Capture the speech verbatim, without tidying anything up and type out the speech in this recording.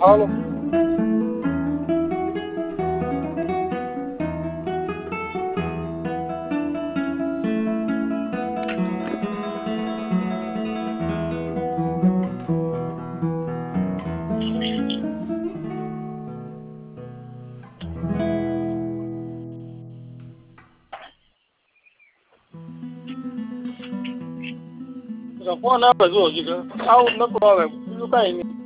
હાલો. Phone આવે જો હજી આવું નતું આવે બીજું કઈ નહીં.